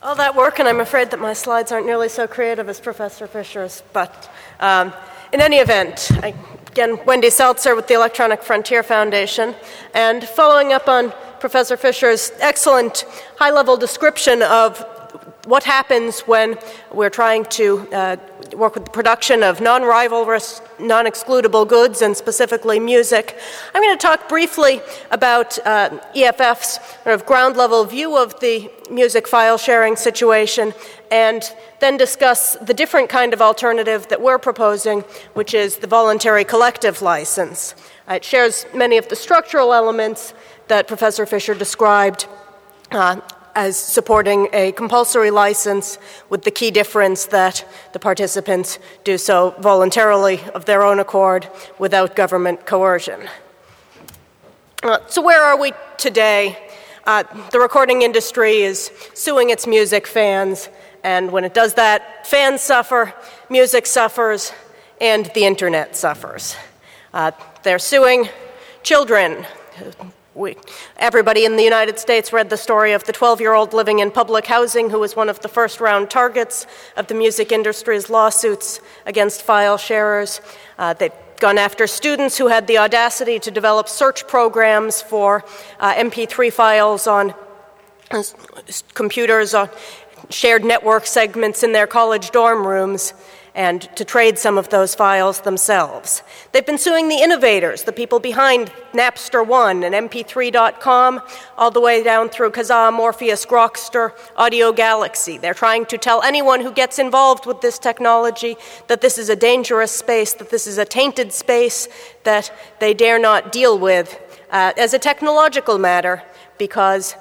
All that work, and I'm afraid that my slides aren't nearly so creative as Professor Fisher's, but in any event, again, Wendy Seltzer with the Electronic Frontier Foundation, and following up on Professor Fisher's excellent high-level description of what happens when we're trying to work with the production of non-rivalrous, non-excludable goods, and specifically music. I'm going to talk briefly about EFF's sort of ground-level view of the music file sharing situation, and then discuss the different kind of alternative that we're proposing, which is the voluntary collective license. It shares many of the structural elements that Professor Fisher described as supporting a compulsory license, with the key difference that the participants do so voluntarily of their own accord without government coercion. So where are we today? The recording industry is suing its music fans, and when it does that, fans suffer, music suffers, and the internet suffers. They're suing children. Everybody in the United States read the story of the 12-year-old living in public housing who was one of the first-round targets of the music industry's lawsuits against file sharers. They've gone after students who had the audacity to develop search programs for MP3 files on computers, on shared network segments in their college dorm rooms, and to trade some of those files themselves. They've been suing the innovators, the people behind Napster One and MP3.com, all the way down through Kazaa, Morpheus, Grokster, Audio Galaxy. They're trying to tell anyone who gets involved with this technology that this is a dangerous space, that this is a tainted space that they dare not deal with as a technological matter, because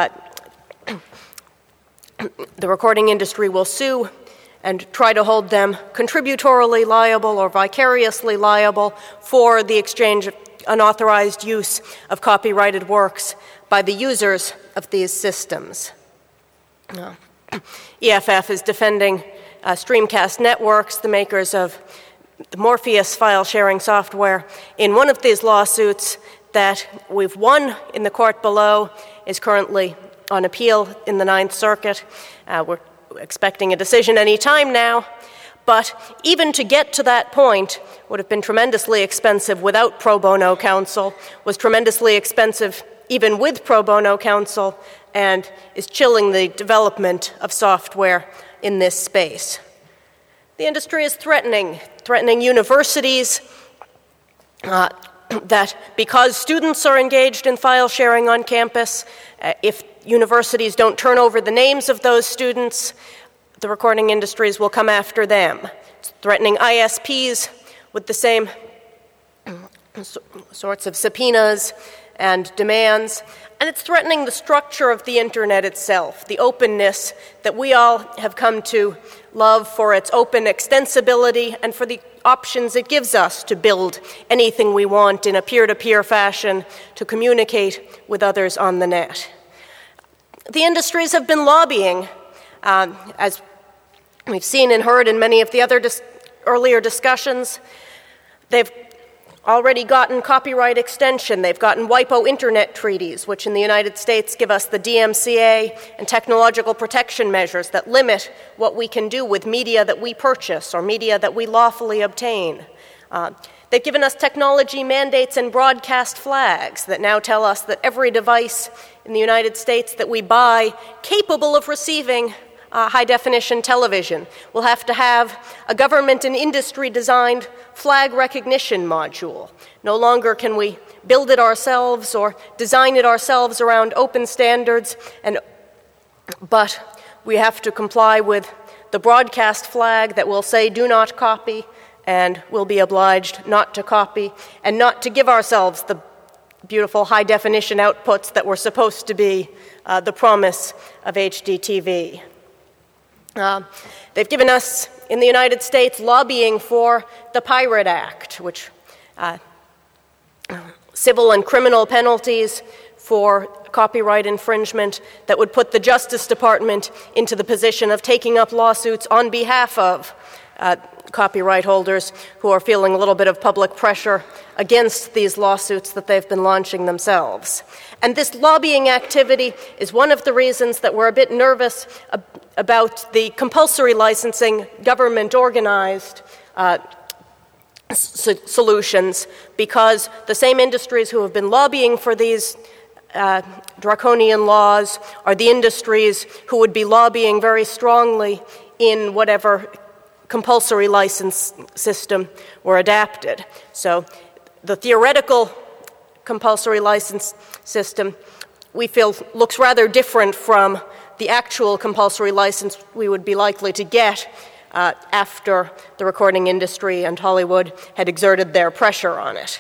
the recording industry will sue and try to hold them contributorily liable or vicariously liable for the exchange of unauthorized use of copyrighted works by the users of these systems. EFF is defending Streamcast Networks, the makers of the Morpheus file-sharing software, in one of these lawsuits that we've won in the court below, is currently on appeal in the Ninth Circuit. We're expecting a decision any time now, but even to get to that point would have been tremendously expensive without pro bono counsel, was tremendously expensive even with pro bono counsel, and is chilling the development of software in this space. The industry is threatening universities that because students are engaged in file sharing on campus, if universities don't turn over the names of those students, the recording industries will come after them. It's threatening ISPs with the same sorts of subpoenas and demands, and it's threatening the structure of the internet itself, the openness that we all have come to love for its open extensibility and for the options it gives us to build anything we want in a peer-to-peer fashion to communicate with others on the net. The industries have been lobbying, as we've seen and heard in many of the other earlier discussions. They've already gotten copyright extension. They've gotten WIPO internet treaties, which in the United States give us the DMCA and technological protection measures that limit what we can do with media that we purchase or media that we lawfully obtain. They've given us technology mandates and broadcast flags that now tell us that every device in the United States that we buy capable of receiving high-definition television will have to have a government and industry-designed flag recognition module. No longer can we build it ourselves or design it ourselves around open standards, but we have to comply with the broadcast flag that will say do not copy, and we'll be obliged not to copy and not to give ourselves the beautiful high-definition outputs that were supposed to be the promise of HDTV. They've given us, in the United States, lobbying for the Pirate Act, which civil and criminal penalties for copyright infringement that would put the Justice Department into the position of taking up lawsuits on behalf of copyright holders who are feeling a little bit of public pressure against these lawsuits that they've been launching themselves. And this lobbying activity is one of the reasons that we're a bit nervous about the compulsory licensing government-organized solutions, because the same industries who have been lobbying for these draconian laws are the industries who would be lobbying very strongly in whatever compulsory license system were adapted. So the theoretical compulsory license system, we feel, looks rather different from the actual compulsory license we would be likely to get after the recording industry and Hollywood had exerted their pressure on it.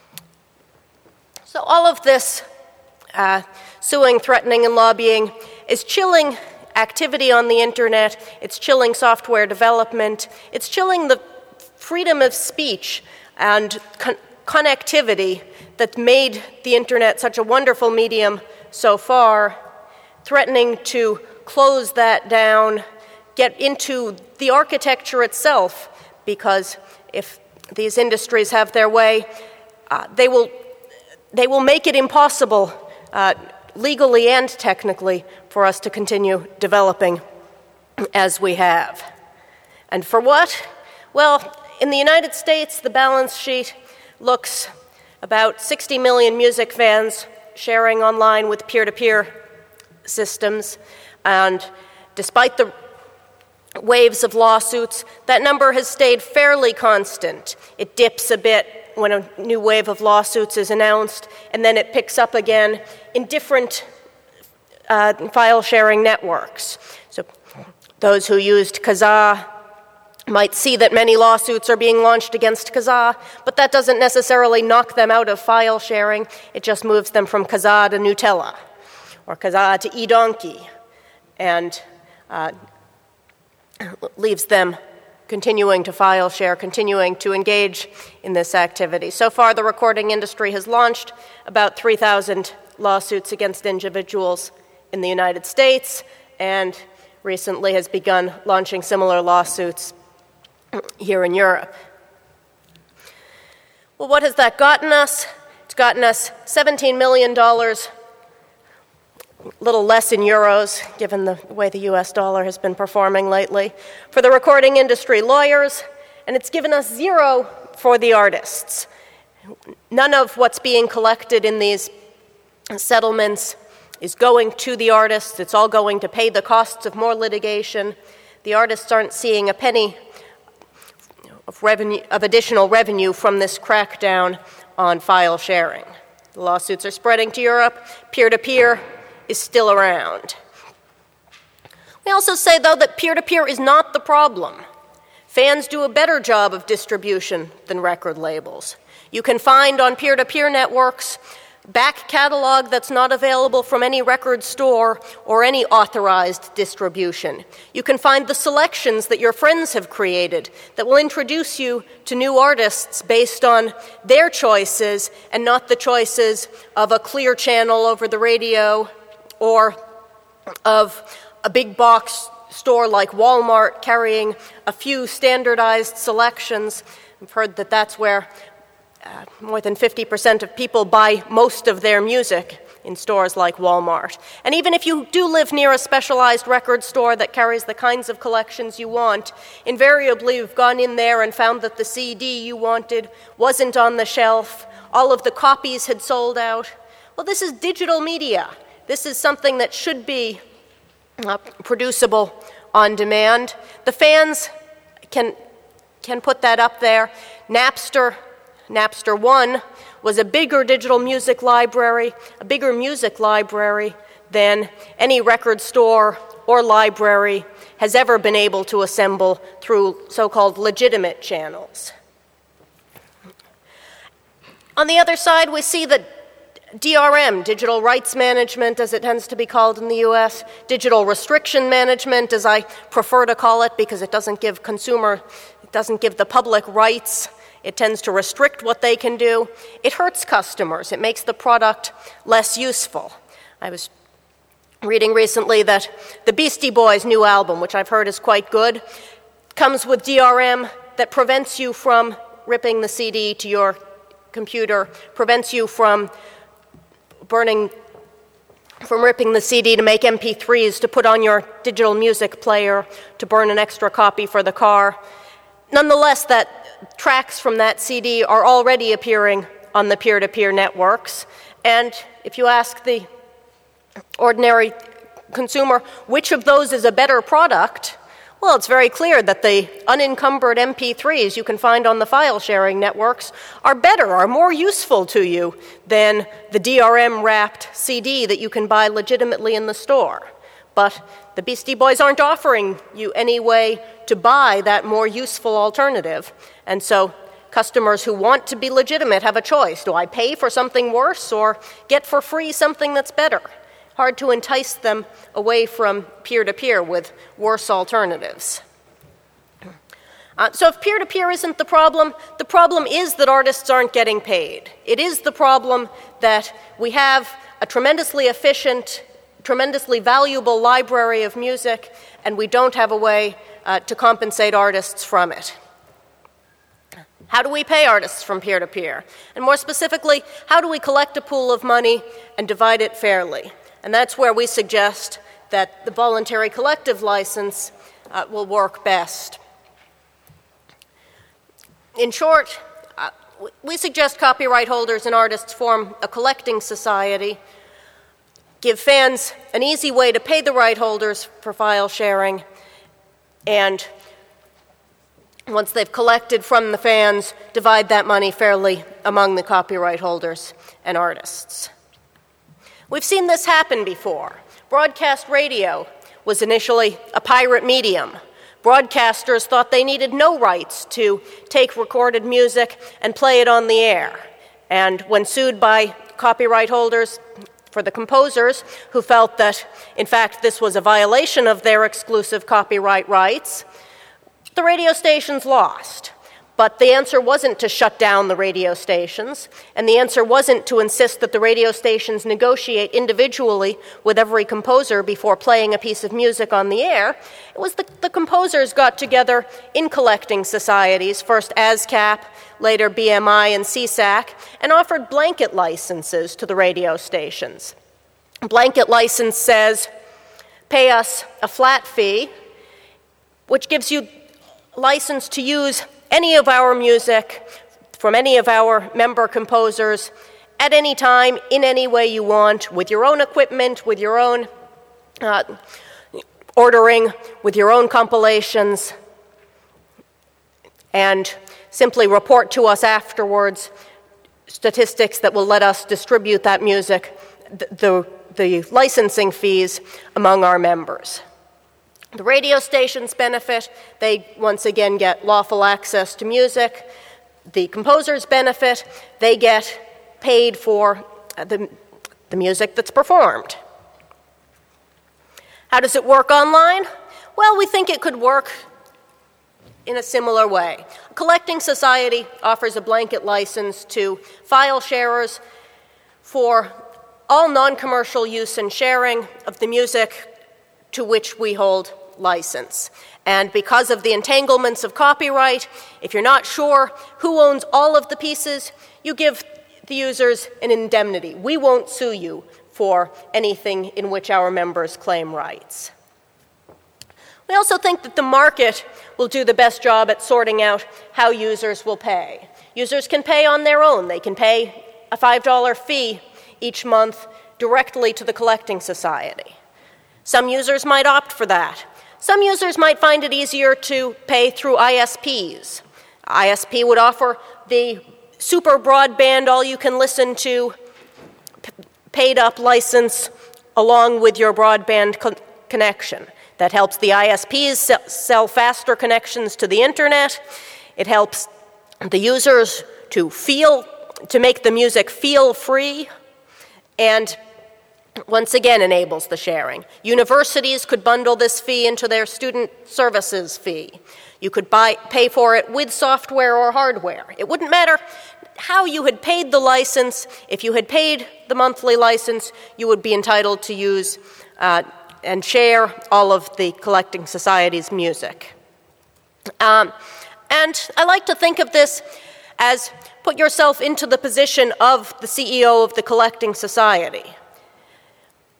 So all of this suing, threatening, and lobbying is chilling activity on the internet, it's chilling software development, it's chilling the freedom of speech and connectivity that made the internet such a wonderful medium so far, threatening to close that down, get into the architecture itself, because if these industries have their way, they will make it impossible legally and technically for us to continue developing as we have. And for what? Well, in the United States, the balance sheet looks about 60 million music fans sharing online with peer-to-peer systems, and despite the waves of lawsuits, that number has stayed fairly constant. It dips a bit when a new wave of lawsuits is announced, and then it picks up again in different file-sharing networks. So those who used Kazaa might see that many lawsuits are being launched against Kazaa, but that doesn't necessarily knock them out of file sharing. It just moves them from Kazaa to Gnutella, or Kazaa to eDonkey, and leaves them continuing to file share, continuing to engage in this activity. So far, the recording industry has launched about 3,000 lawsuits against individuals in the United States, and recently has begun launching similar lawsuits here in Europe. Well, what has that gotten us? It's gotten us $17 million, a little less in euros, given the way the US dollar has been performing lately, for the recording industry lawyers, and it's given us zero for the artists. None of what's being collected in these settlements is going to the artists. It's all going to pay the costs of more litigation. The artists aren't seeing a penny of additional revenue from this crackdown on file sharing. The lawsuits are spreading to Europe. Peer-to-peer is still around. We also say, though, that peer-to-peer is not the problem. Fans do a better job of distribution than record labels. You can find on peer-to-peer networks back catalog that's not available from any record store or any authorized distribution. You can find the selections that your friends have created that will introduce you to new artists based on their choices and not the choices of a Clear Channel over the radio or of a big box store like Walmart carrying a few standardized selections. I've heard that that's where more than 50% of people buy most of their music in stores like Walmart. And even if you do live near a specialized record store that carries the kinds of collections you want, invariably you've gone in there and found that the CD you wanted wasn't on the shelf, all of the copies had sold out. Well, this is digital media. This is something that should be producible on demand. The fans can put that up there. Napster 1 was a bigger digital music library, a bigger music library than any record store or library has ever been able to assemble through so-called legitimate channels. On the other side, we see that DRM, digital rights management, as it tends to be called in the US, digital restriction management, as I prefer to call it, because it doesn't give the public rights. It tends to restrict what they can do. It hurts customers. It makes the product less useful. I was reading recently that the Beastie Boys' new album, which I've heard is quite good, comes with DRM that prevents you from ripping the CD to your computer, prevents you from burning from ripping the CD to make MP3s, to put on your digital music player, to burn an extra copy for the car. Nonetheless, that tracks from that CD are already appearing on the peer-to-peer networks. And if you ask the ordinary consumer which of those is a better product, well, it's very clear that the unencumbered MP3s you can find on the file-sharing networks are better, are more useful to you than the DRM-wrapped CD that you can buy legitimately in the store. But the Beastie Boys aren't offering you any way to buy that more useful alternative. And so customers who want to be legitimate have a choice. Do I pay for something worse or get for free something that's better? Hard to entice them away from peer-to-peer with worse alternatives. So if peer-to-peer isn't the problem is that artists aren't getting paid. It is the problem that we have a tremendously efficient, tremendously valuable library of music, and we don't have a way to compensate artists from it. How do we pay artists from peer-to-peer? And more specifically, how do we collect a pool of money and divide it fairly? And that's where we suggest that the voluntary collective license will work best. In short, we suggest copyright holders and artists form a collecting society, give fans an easy way to pay the right holders for file sharing, and once they've collected from the fans, divide that money fairly among the copyright holders and artists. We've seen this happen before. Broadcast radio was initially a pirate medium. Broadcasters thought they needed no rights to take recorded music and play it on the air. And when sued by copyright holders for the composers who felt that, in fact, this was a violation of their exclusive copyright rights, the radio stations lost. But the answer wasn't to shut down the radio stations, and the answer wasn't to insist that the radio stations negotiate individually with every composer before playing a piece of music on the air. It was the composers got together in collecting societies, first ASCAP, later BMI and CSAC, and offered blanket licenses to the radio stations. A blanket license says, pay us a flat fee, which gives you license to use any of our music from any of our member composers at any time, in any way you want, with your own equipment, with your own ordering, with your own compilations, and simply report to us afterwards statistics that will let us distribute that music, the licensing fees among our members. The radio stations benefit. They, once again, get lawful access to music. The composers benefit. They get paid for the music that's performed. How does it work online? Well, we think it could work in a similar way. A collecting society offers a blanket license to file sharers for all non-commercial use and sharing of the music to which we hold license. And because of the entanglements of copyright, if you're not sure who owns all of the pieces, you give the users an indemnity. We won't sue you for anything in which our members claim rights. We also think that the market will do the best job at sorting out how users will pay. Users can pay on their own. They can pay a $5 fee each month directly to the collecting society. Some users might opt for that. Some users might find it easier to pay through ISPs. ISP would offer the super broadband, all-you-can-listen-to, paid-up license along with your broadband connection. That helps the ISPs sell faster connections to the internet. It helps the users to make the music feel free, and once again enables the sharing. Universities could bundle this fee into their student services fee. You could pay for it with software or hardware. It wouldn't matter how you had paid the license. If you had paid the monthly license, you would be entitled to use and share all of the collecting society's music. And I like to think of this as put yourself into the position of the CEO of the collecting society.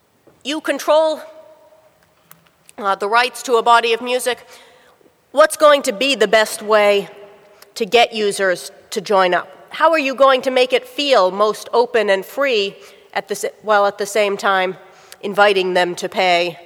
you control the rights to a body of music, what's going to be the best way to get users to join up? How are you going to make it feel most open and free while at the same time inviting them to pay?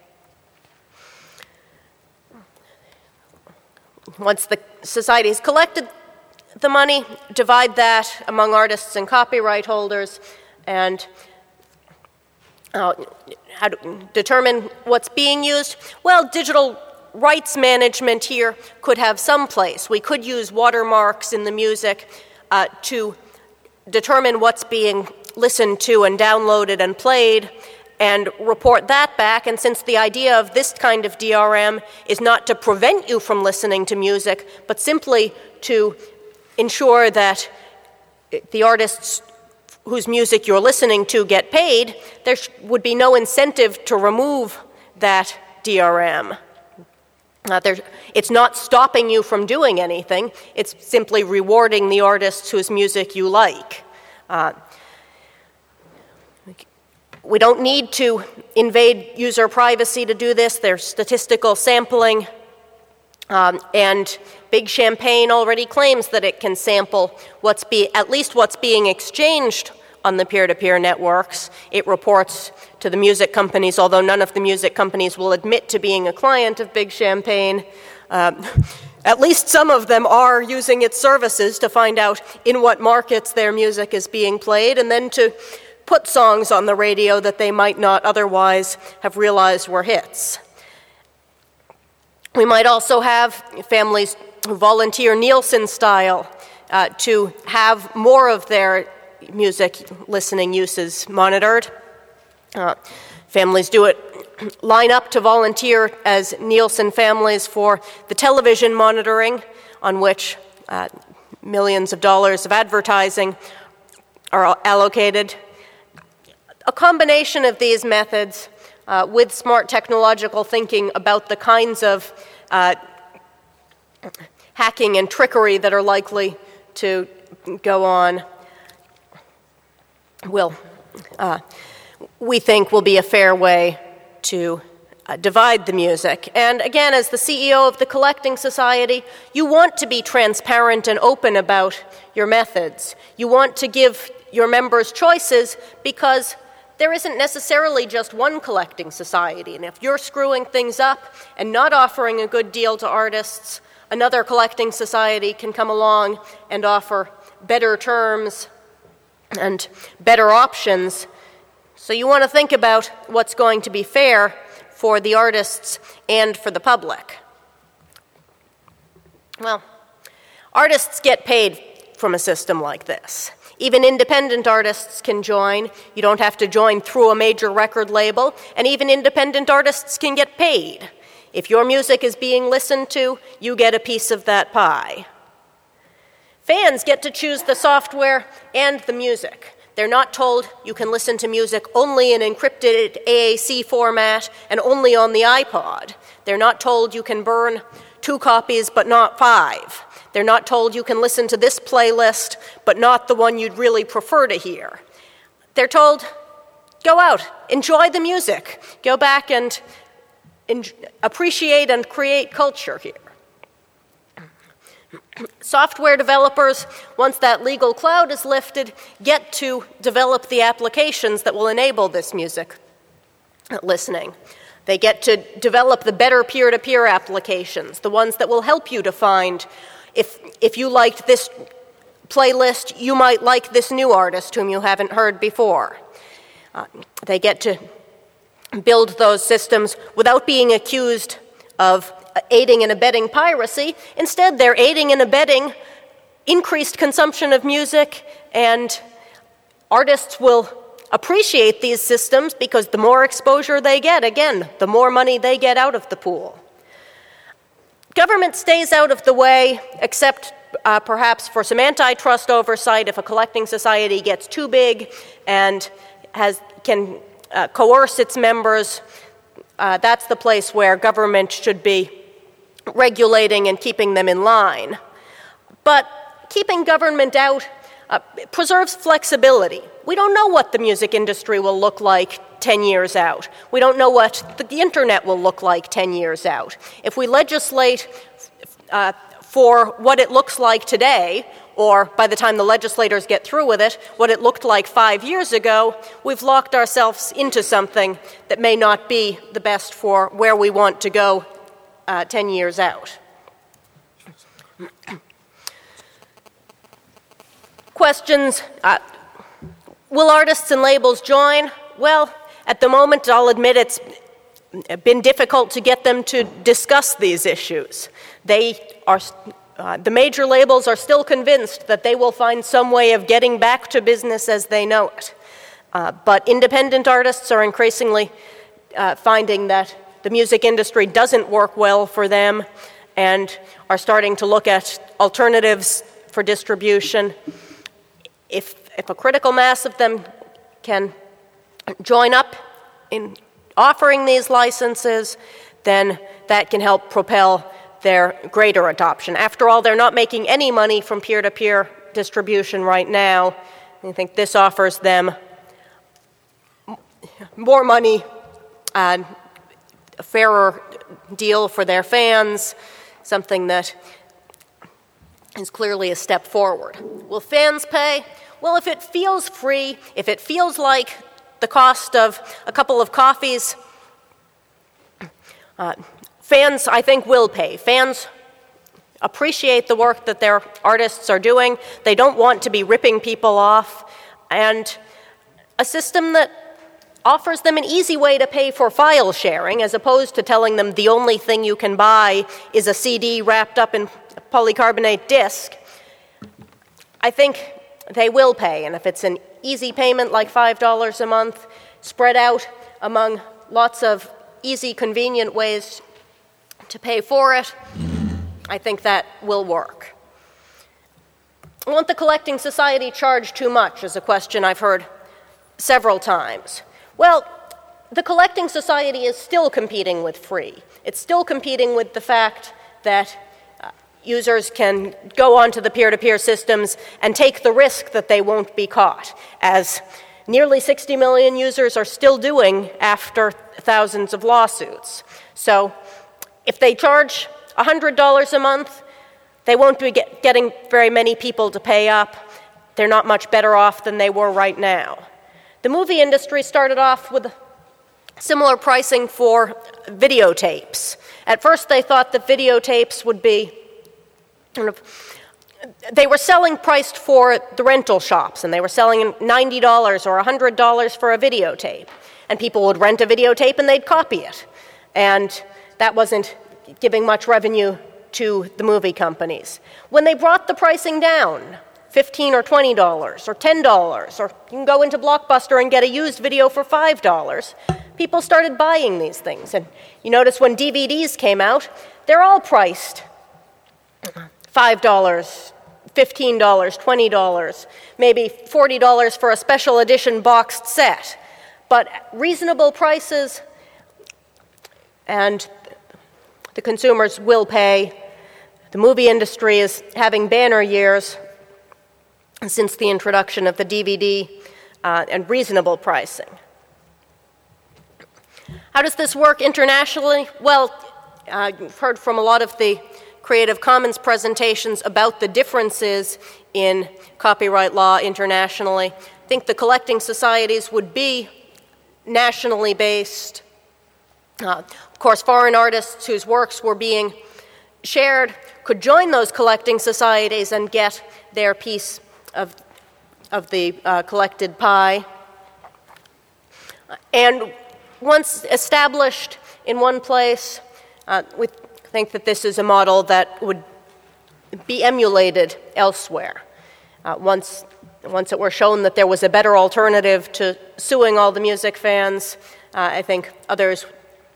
Once the society has collected the money, divide that among artists and copyright holders, and how to determine what's being used. Well, digital rights management here could have some place. We could use watermarks in the music to determine what's being listened to and downloaded and played, and report that back. And since the idea of this kind of DRM is not to prevent you from listening to music, but simply to ensure that the artists whose music you're listening to get paid, there would be no incentive to remove that DRM. It's not stopping you from doing anything. It's simply rewarding the artists whose music you like. We don't need to invade user privacy to do this. There's statistical sampling, and Big Champagne already claims that it can sample at least what's being exchanged on the peer-to-peer networks. It reports to the music companies, although none of the music companies will admit to being a client of Big Champagne. At least some of them are using its services to find out in what markets their music is being played, and then to put songs on the radio that they might not otherwise have realized were hits. We might also have families who volunteer Nielsen style to have more of their music listening uses monitored. Families do it, line up to volunteer as Nielsen families for the television monitoring, on which millions of dollars of advertising are allocated. A combination of these methods with smart technological thinking about the kinds of hacking and trickery that are likely to go on we think will be a fair way to divide the music. And again, as the CEO of the Collecting Society, you want to be transparent and open about your methods. You want to give your members choices because there isn't necessarily just one collecting society. And if you're screwing things up and not offering a good deal to artists, another collecting society can come along and offer better terms and better options. So you want to think about what's going to be fair for the artists and for the public. Well, artists get paid from a system like this. Even independent artists can join. You don't have to join through a major record label, and even independent artists can get paid. If your music is being listened to, you get a piece of that pie. Fans get to choose the software and the music. They're not told you can listen to music only in encrypted AAC format and only on the iPod. They're not told you can burn 2 copies but not 5. They're not told you can listen to this playlist but not the one you'd really prefer to hear. They're told, go out, enjoy the music, go back and appreciate and create culture here. Software developers, once that legal cloud is lifted, get to develop the applications that will enable this music listening. They get to develop the better peer-to-peer applications, the ones that will help you to find if you liked this playlist, you might like this new artist whom you haven't heard before. They get to build those systems without being accused of aiding and abetting piracy. Instead, they're aiding and abetting increased consumption of music, and artists will appreciate these systems because the more exposure they get, again, the more money they get out of the pool. Government stays out of the way, except perhaps for some antitrust oversight if a collecting society gets too big and can coerce its members. That's the place where government should be regulating and keeping them in line. But keeping government out preserves flexibility. We don't know what the music industry will look like 10 years out. We don't know what the internet will look like 10 years out. If we legislate for what it looks like today, or by the time the legislators get through with it, what it looked like 5 years ago, we've locked ourselves into something that may not be the best for where we want to go 10 years out. Questions. Will artists and labels join? Well, at the moment, I'll admit it's been difficult to get them to discuss these issues. The major labels are still convinced that they will find some way of getting back to business as they know it. But independent artists are increasingly finding that the music industry doesn't work well for them and are starting to look at alternatives for distribution. If a critical mass of them can join up in offering these licenses, then that can help propel their greater adoption. After all, they're not making any money from peer-to-peer distribution right now. I think this offers them more money, a fairer deal for their fans, something that is clearly a step forward. Will fans pay? Well, if it feels free, if it feels like the cost of a couple of coffees, fans, I think, will pay. Fans appreciate the work that their artists are doing. They don't want to be ripping people off. And a system that offers them an easy way to pay for file sharing, as opposed to telling them the only thing you can buy is a CD wrapped up in polycarbonate disc, I think they will pay. And if it's an easy payment like $5 a month, spread out among lots of easy, convenient ways to pay for it, I think that will work. Won't the collecting society charge too much is a question I've heard several times. Well, the collecting society is still competing with free. It's still competing with the fact that users can go onto the peer-to-peer systems and take the risk that they won't be caught, as nearly 60 million users are still doing after thousands of lawsuits. So if they charge $100 a month, they won't be getting very many people to pay up. They're not much better off than they were right now. The movie industry started off with similar pricing for videotapes. At first, they thought that videotapes would be they were selling priced for the rental shops, and they were selling $90 or $100 for a videotape. And people would rent a videotape and they'd copy it. And that wasn't giving much revenue to the movie companies. When they brought the pricing down, $15 or $20 or $10, or you can go into Blockbuster and get a used video for $5, people started buying these things. And you notice when DVDs came out, they're all priced $5, $15, $20, maybe $40 for a special edition boxed set. But reasonable prices, and the consumers will pay. The movie industry is having banner years since the introduction of the DVD and reasonable pricing. How does this work internationally? Well, you've heard from a lot of the Creative Commons presentations about the differences in copyright law internationally. I think the collecting societies would be nationally based. Of course, foreign artists whose works were being shared could join those collecting societies and get their piece of the collected pie. And once established in one place, we think that this is a model that would be emulated elsewhere. Once it were shown that there was a better alternative to suing all the music fans, I think others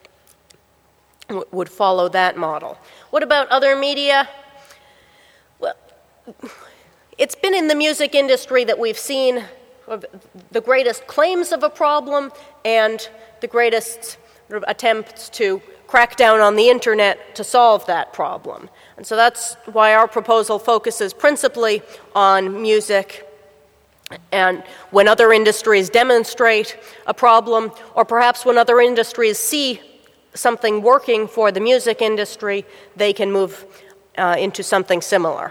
would follow that model. What about other media? Well, it's been in the music industry that we've seen the greatest claims of a problem and the greatest attempts to crack down on the internet to solve that problem. And so that's why our proposal focuses principally on music And when other industries demonstrate a problem, or perhaps when other industries see something working for the music industry, they can move into something similar.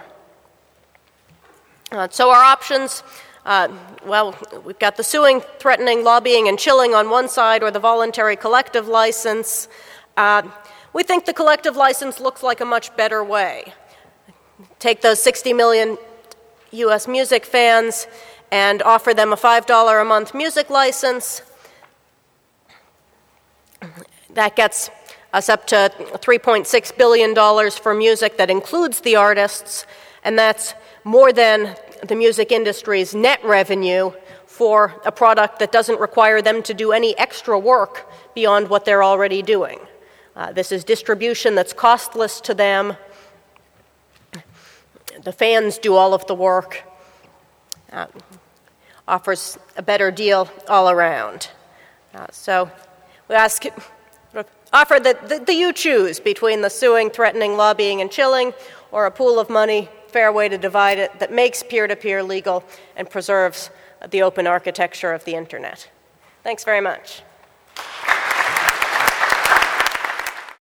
So our options, well, we've got the suing, threatening, lobbying, and chilling on one side, or the voluntary collective license. We think the collective license looks like a much better way. Take those 60 million US music fans and offer them a $5 a month music license. That gets us up to $3.6 billion for music that includes the artists, and that's more than the music industry's net revenue for a product that doesn't require them to do any extra work beyond what they're already doing. This is distribution that's costless to them. The fans do all of the work. Offers a better deal all around. So we offer that you choose between the suing, threatening, lobbying, and chilling, or a pool of money, fair way to divide it, that makes peer-to-peer legal and preserves the open architecture of the internet. Thanks very much.